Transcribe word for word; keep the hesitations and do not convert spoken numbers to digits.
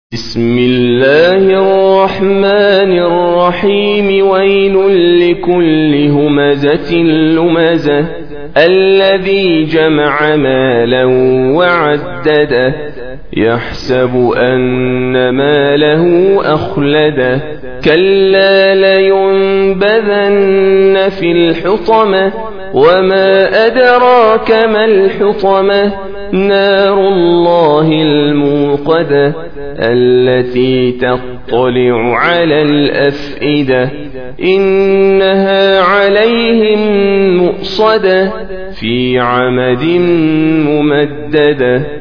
بسم الله الرحمن الرحيم. ويل لكل همزة لمزة الذي جمع مالا وعدده يحسب أن ماله أخلده كلا لينبذن في الحطمة وما أدراك ما الحطمة نار الله الموقدة التي تطلع على الأفئدة إنها عليهم مؤصدة في عمد ممددة.